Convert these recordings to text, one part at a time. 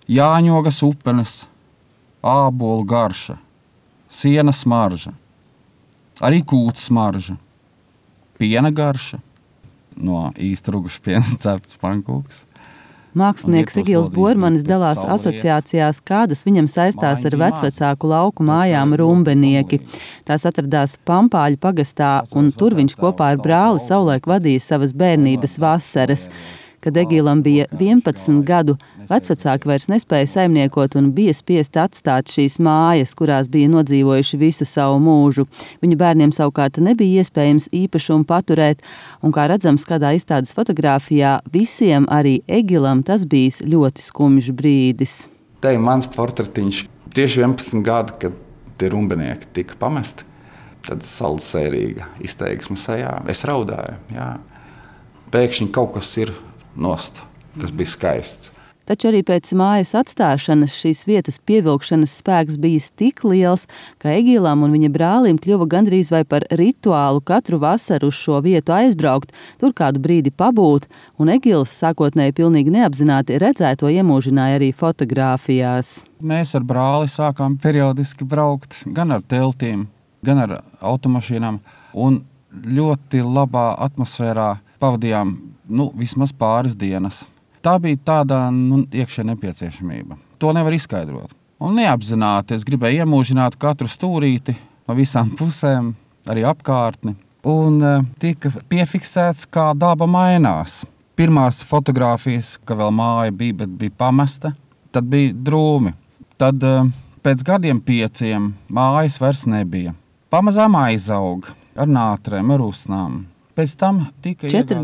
jāņogas upenes, ābolu garša, siena smarža, arī kūts smarža, piena garša, no īsta ruguša piena cepts pankūks. Mākslinieks Egils Bormanis dalās asociācijās, kādas viņam saistās ar vecvecāku lauku mājām Rumbenieki. Tās atradās Pampāļu pagastā, un tur viņš kopā ar brāli savulaik vadīja savas bērnības vasaras. Kad Egilam bija 11 gadu, vecvecāki vairs nespēja saimniekot un bija spiesti atstāt šīs mājas, kurās bija nodzīvojuši visu savu mūžu. Viņu bērniem savukārt nebija iespējams īpašumu paturēt, un, kā redzams, kādā izstādes fotogrāfijā, visiem, arī Egilam, tas bijis ļoti skumjš brīdis. Te ir mans portretiņš. Tieši 11 gadi, kad tie rumbenieki tika pamesti, tad saldsērīga izteiksme sejā. Es raudāju, jā. Pēkšņi kaut kas ir nost, kas bija skaists. Taču arī pēc mājas atstāšanas šīs vietas pievilkšanas spēks bijis tik liels, ka Egilam un viņa brālim kļuva gandrīz vai par rituālu katru vasaru uz šo vietu aizbraukt, tur kādu brīdi pabūt, un Egils sākotnēji pilnīgi neapzināti redzēto iemūžināja arī fotogrāfijās. Mēs ar brāli sākām periodiski braukt gan ar teltīm, gan ar automašīnām, un ļoti labā atmosfērā pavadījām vismaz pāris dienas. Tā bija tāda iekšē nepieciešamība. To nevar izskaidrot. Un neapzināti es gribēju iemūžināt katru stūrīti no visām pusēm, arī apkārtni. Un tika piefiksēts, kā daba mainās. Pirmās fotogrāfijas, ka vēl māja bija, bet bija pamesta, tad bija drūmi. Tad pēc gadiem 5 mājas vairs nebija. Pamazām aizaug ar nātrēm, ar usnām. Pēc tam tika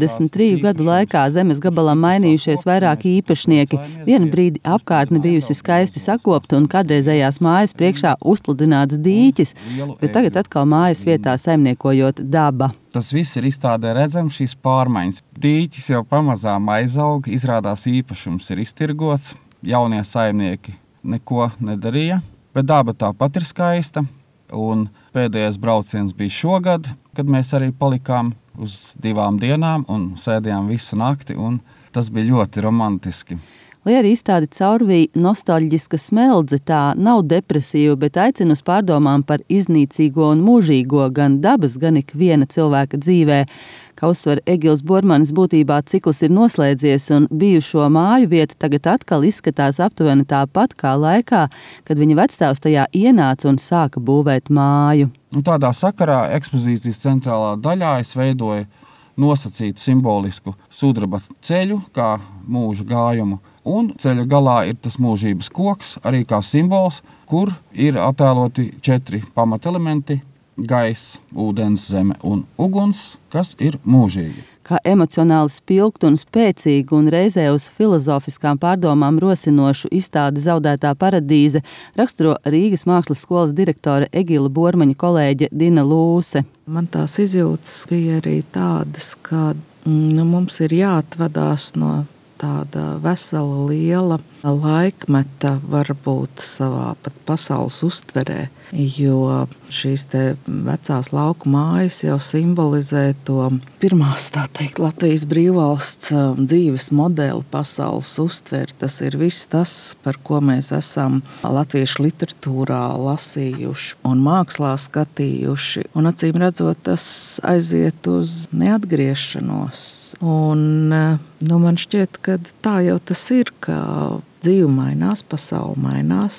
43 gadu laikā zemes gabalam mainījušies vairāki īpašnieki. Vienu brīdi apkārtne bijusi skaisti sakopta un kādreizējās mājas priekšā uzpludināts dīķis, bet tagad atkal mājas vietā saimniekojot daba. Tas viss ir izstādē redzams, šīs pārmaiņas. Dīķis jau pamazām aizaug, izrādās īpašums ir iztirgots, jaunie saimnieki neko nedarīja, bet daba tāpat ir skaista. Un pēdējais brauciens bija šogad, kad mēs arī palikām uz 2 dienām un sēdījām visu nakti, un tas bija ļoti romantiski. Lai arī izstādi caurvīja nostalģiska smeldze, tā nav depresīva, bet aicina uz pārdomām par iznīcīgo un mūžīgo gan dabas, gan ikviena cilvēka dzīvē. Kā uzsver Egils Bormanis, būtībā cikls ir noslēdzies, un bijušo māju vieta tagad atkal izskatās aptuveni tāpat kā laikā, kad viņa vecstāvs tajā ienāca un sāka būvēt māju. Tādā sakarā ekspozīcijas centrālā daļā es veidoju nosacītu simbolisku sudraba ceļu kā mūža gājumu. Un ceļa galā ir tas mūžības koks, arī kā simbols, kur ir attēloti 4 pamatelementi – gaiss, ūdens, zeme un uguns, kas ir mūžīgi. Kā emocionāli spilgtu un spēcīgu un reizē uz filozofiskām pārdomām rosinošu izstādi Zaudētā paradīze raksturo Rīgas mākslas skolas direktore Egila Bormaņa kolēģe Dina Lūse. Man tās izjūtas bija arī tādas, ka mums ir jāatvadās no tāda vesela liela laikmeta, varbūt savā pat pasaules uztverē, jo šīs te vecās lauku mājas jau simbolizē to pirmās, tā teikt, Latvijas brīvvalsts dzīves modeli, pasaules uztveri. Tas ir viss tas, par ko mēs esam latviešu literatūrā lasījuši un mākslā skatījuši. Un acīm redzot, tas aiziet uz neatgriešanos. Un man šķiet, ka tā jau tas ir, ka dzīve mainās, pasaule mainās.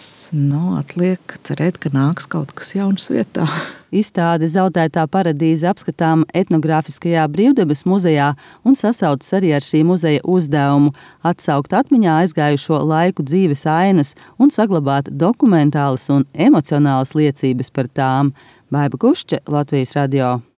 Atliek cerēt, ka nāks kaut kas jauns vietā. Izstāde Zaudētā paradīze apskatām etnogrāfiskajā Brīvdabas muzejā un sasaucas arī ar šī muzeja uzdevumu atsaukt atmiņā aizgājušo laiku dzīves ainas un saglabāt dokumentālas un emocionālas liecības par tām. Baiba Kušče, Latvijas radio.